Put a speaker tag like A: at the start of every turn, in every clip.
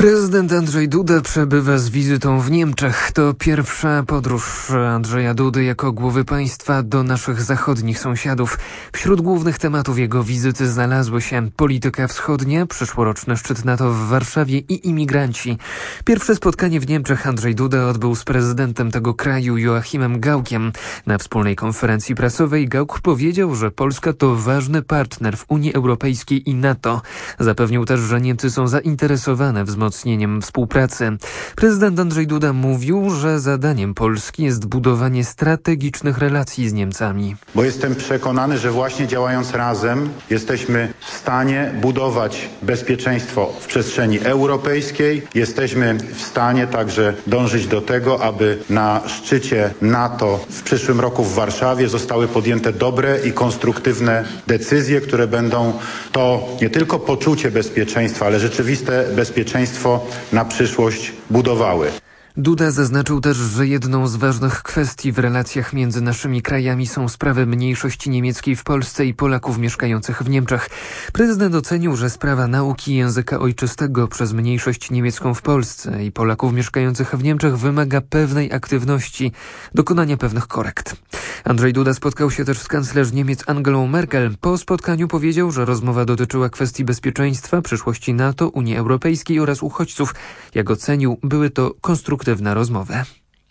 A: Prezydent Andrzej Duda przebywa z wizytą w Niemczech. To pierwsza podróż Andrzeja Dudy jako głowy państwa do naszych zachodnich sąsiadów. Wśród głównych tematów jego wizyty znalazły się polityka wschodnia, przyszłoroczny szczyt NATO w Warszawie i imigranci. Pierwsze spotkanie w Niemczech Andrzej Duda odbył z prezydentem tego kraju Joachimem Gauckiem. Na wspólnej konferencji prasowej Gauck powiedział, że Polska to ważny partner w Unii Europejskiej i NATO. Zapewnił też, że Niemcy są zainteresowane wzmocnieniem współpracy. Prezydent Andrzej Duda mówił, że zadaniem Polski jest budowanie strategicznych relacji z Niemcami.
B: Bo jestem przekonany, że właśnie działając razem jesteśmy w stanie budować bezpieczeństwo w przestrzeni europejskiej. Jesteśmy w stanie także dążyć do tego, aby na szczycie NATO w przyszłym roku w Warszawie zostały podjęte dobre i konstruktywne decyzje, które będą to nie tylko poczucie bezpieczeństwa, ale rzeczywiste bezpieczeństwo na przyszłość budowały.
A: Duda zaznaczył też, że jedną z ważnych kwestii w relacjach między naszymi krajami są sprawy mniejszości niemieckiej w Polsce i Polaków mieszkających w Niemczech. Prezydent ocenił, że sprawa nauki języka ojczystego przez mniejszość niemiecką w Polsce i Polaków mieszkających w Niemczech wymaga pewnej aktywności, dokonania pewnych korekt. Andrzej Duda spotkał się też z kanclerz Niemiec Angelą Merkel. Po spotkaniu powiedział, że rozmowa dotyczyła kwestii bezpieczeństwa, przyszłości NATO, Unii Europejskiej oraz uchodźców. Jak ocenił, były to konstruktywne rozmowy.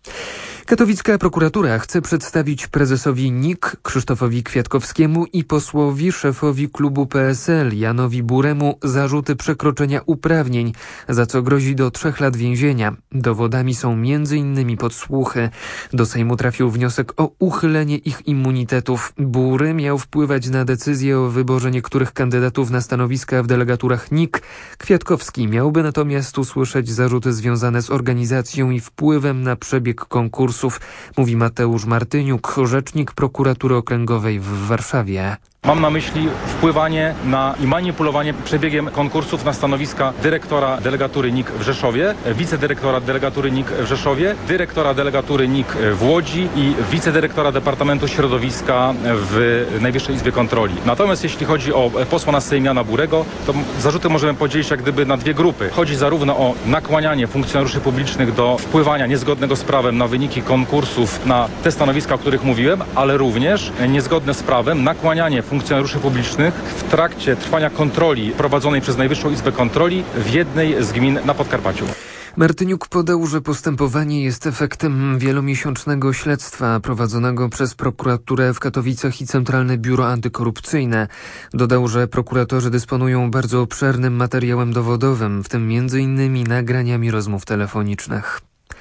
A: Katowicka prokuratura chce przedstawić prezesowi NIK Krzysztofowi Kwiatkowskiemu i posłowi szefowi klubu PSL Janowi Buremu zarzuty przekroczenia uprawnień, za co grozi do 3 lat więzienia. Dowodami są m.in. podsłuchy. Do Sejmu trafił wniosek o uchylenie ich immunitetów. Bury miał wpływać na decyzję o wyborze niektórych kandydatów na stanowiska w delegaturach NIK. Kwiatkowski miałby natomiast usłyszeć zarzuty związane z organizacją i wpływem na przebieg konkursu, mówi Mateusz Martyniuk, rzecznik prokuratury okręgowej w Warszawie.
C: Mam na myśli wpływanie na i manipulowanie przebiegiem konkursów na stanowiska dyrektora delegatury NIK w Rzeszowie, wicedyrektora delegatury NIK w Rzeszowie, dyrektora delegatury NIK w Łodzi i wicedyrektora Departamentu Środowiska w Najwyższej Izbie Kontroli. Natomiast jeśli chodzi o posła na Sejm Jana Burego, to zarzuty możemy podzielić jak gdyby na 2 grupy. Chodzi zarówno o nakłanianie funkcjonariuszy publicznych do wpływania niezgodnego z prawem na wyniki konkursów na te stanowiska, o których mówiłem, ale również niezgodne z prawem nakłanianie funkcjonariuszy publicznych w trakcie trwania kontroli prowadzonej przez Najwyższą Izbę Kontroli w jednej z gmin na Podkarpaciu.
A: Martyniuk podał, że postępowanie jest efektem wielomiesięcznego śledztwa prowadzonego przez prokuraturę w Katowicach i Centralne Biuro Antykorupcyjne. Dodał, że prokuratorzy dysponują bardzo obszernym materiałem dowodowym, w tym m.in. nagraniami rozmów telefonicznych.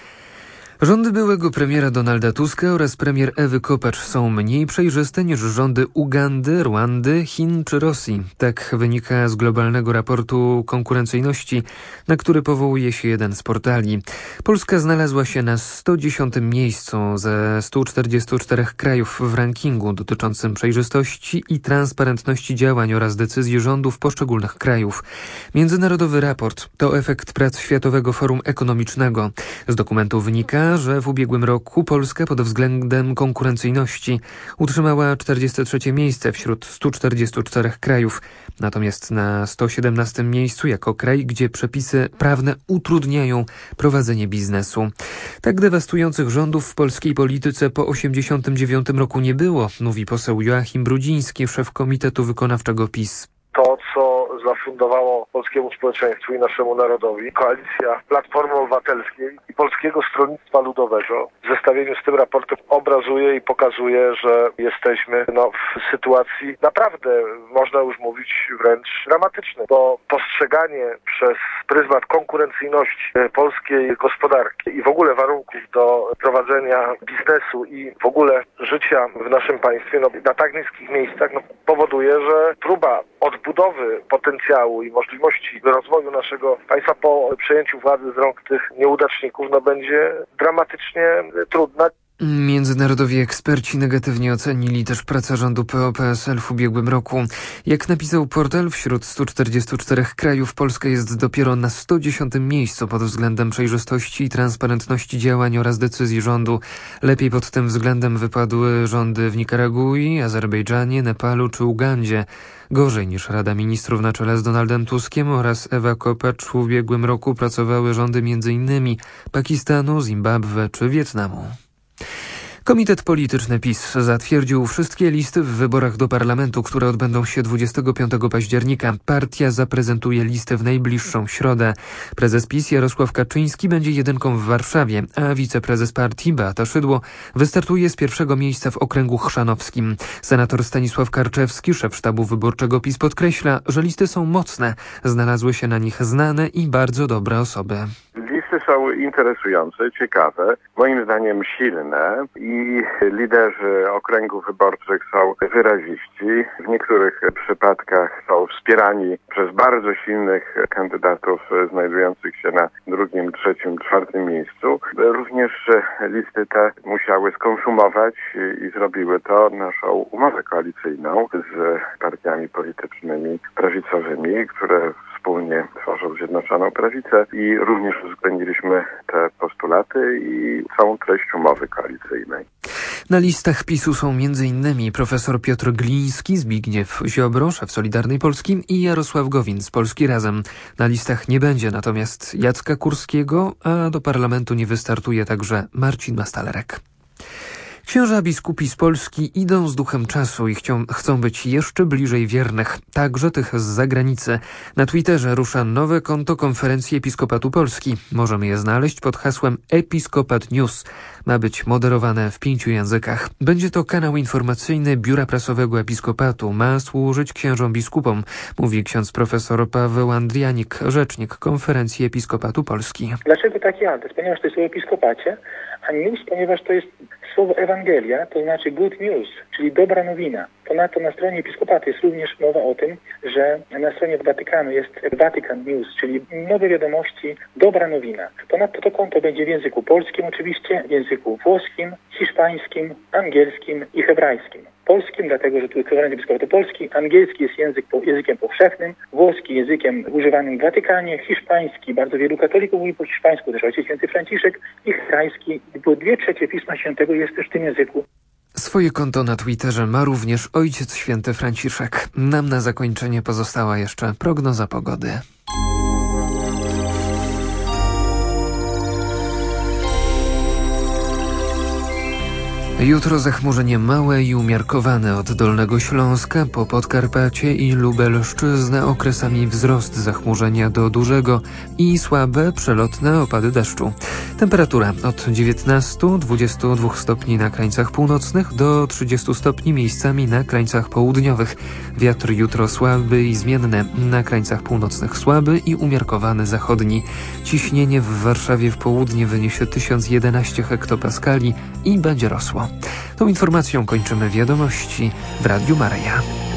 A: Rządy byłego premiera Donalda Tuska oraz premier Ewy Kopacz są mniej przejrzyste niż rządy Ugandy, Rwandy, Chin czy Rosji. Tak wynika z globalnego raportu konkurencyjności, na który powołuje się jeden z portali. Polska znalazła się na 110. miejscu ze 144 krajów w rankingu dotyczącym przejrzystości i transparentności działań oraz decyzji rządów poszczególnych krajów. Międzynarodowy raport to efekt prac Światowego Forum Ekonomicznego. Z dokumentu wynika, że w ubiegłym roku Polska pod względem konkurencyjności utrzymała 43. miejsce wśród 144 krajów, natomiast na 117. miejscu jako kraj, gdzie przepisy prawne utrudniają prowadzenie biznesu. Tak dewastujących rządów w polskiej polityce po 1989 roku nie było, mówi poseł Joachim Brudziński, szef Komitetu Wykonawczego PiS.
D: To, co zafundowało polskiemu społeczeństwu i naszemu narodowi koalicja Platformy Obywatelskiej i Polskiego Stronnictwa Ludowego w zestawieniu z tym raportem obrazuje i pokazuje, że jesteśmy w sytuacji naprawdę, można już mówić, wręcz dramatycznej, bo postrzeganie przez pryzmat konkurencyjności polskiej gospodarki i w ogóle warunków do prowadzenia biznesu i w ogóle życia w naszym państwie na tak niskich miejscach powoduje, że próba odbudowy potencjału i możliwości rozwoju naszego państwa po przejęciu władzy z rąk tych nieudaczników będzie dramatycznie trudna.
A: Międzynarodowi eksperci negatywnie ocenili też pracę rządu PO-PSL w ubiegłym roku. Jak napisał portal, wśród 144 krajów Polska jest dopiero na 110. miejscu pod względem przejrzystości i transparentności działań oraz decyzji rządu. Lepiej pod tym względem wypadły rządy w Nikaragui, Azerbejdżanie, Nepalu czy Ugandzie. Gorzej niż Rada Ministrów na czele z Donaldem Tuskiem oraz Ewa Kopacz w ubiegłym roku pracowały rządy m.in. Pakistanu, Zimbabwe czy Wietnamu. Komitet Polityczny PiS zatwierdził wszystkie listy w wyborach do parlamentu, które odbędą się 25 października. Partia zaprezentuje listy w najbliższą środę. Prezes PiS Jarosław Kaczyński będzie jedynką w Warszawie, a wiceprezes partii Beata Szydło wystartuje z pierwszego miejsca w okręgu chrzanowskim. Senator Stanisław Karczewski, szef sztabu wyborczego PiS, podkreśla, że listy są mocne. Znalazły się na nich znane i bardzo dobre osoby.
E: Listy są interesujące, ciekawe, moim zdaniem silne i liderzy okręgów wyborczych są wyraziści. W niektórych przypadkach są wspierani przez bardzo silnych kandydatów znajdujących się na drugim, trzecim, czwartym miejscu. Również listy te musiały skonsumować i zrobiły to naszą umowę koalicyjną z partiami politycznymi prawicowymi, które wspólnie tworzą Zjednoczoną Prawicę i również uwzględniliśmy te postulaty i całą treść umowy koalicyjnej.
A: Na listach PiS-u są m.in. profesor Piotr Gliński, Zbigniew Ziobro, szef Solidarnej Polski i Jarosław Gowin z Polski Razem. Na listach nie będzie natomiast Jacka Kurskiego, a do parlamentu nie wystartuje także Marcin Mastalerek. Księża biskupi z Polski idą z duchem czasu i chcą być jeszcze bliżej wiernych, także tych z zagranicy. Na Twitterze rusza nowe konto Konferencji Episkopatu Polski. Możemy je znaleźć pod hasłem Episkopat News. Ma być moderowane w 5 językach. Będzie to kanał informacyjny Biura Prasowego Episkopatu. Ma służyć księżom biskupom, mówi ksiądz profesor Paweł Andrianik, rzecznik Konferencji Episkopatu Polski.
F: Dlaczego taki adres? Ponieważ to jest o episkopacie, a news, ponieważ to jest słowo Ewangelia, to znaczy good news, czyli dobra nowina. Ponadto na stronie episkopatu jest również mowa o tym, że na stronie Watykanu jest Vatican News, czyli nowe wiadomości, dobra nowina. Ponadto to konto będzie w języku polskim oczywiście, w języku włoskim, hiszpańskim, angielskim i hebrajskim. Polskim, dlatego że tu jest Konferencja Episkopatu Polski, angielski jest językiem powszechnym, włoski językiem używanym w Watykanie, hiszpański, bardzo wielu katolików mówi po hiszpańsku, też Ojciec Święty Franciszek, i hebrajski, bo 2/3 Pisma Świętego jest też w tym języku.
A: Swoje konto na Twitterze ma również Ojciec Święty Franciszek. Nam na zakończenie pozostała jeszcze prognoza pogody. Jutro zachmurzenie małe i umiarkowane od Dolnego Śląska po Podkarpacie i Lubelszczyznę, okresami wzrost zachmurzenia do dużego i słabe przelotne opady deszczu. Temperatura od 19-22 stopni na krańcach północnych do 30 stopni miejscami na krańcach południowych. Wiatr jutro słaby i zmienny, na krańcach północnych słaby i umiarkowany zachodni. Ciśnienie w Warszawie w południe wyniesie 1011 hektopaskali i będzie rosło. Tą informacją kończymy wiadomości w Radiu Maryja.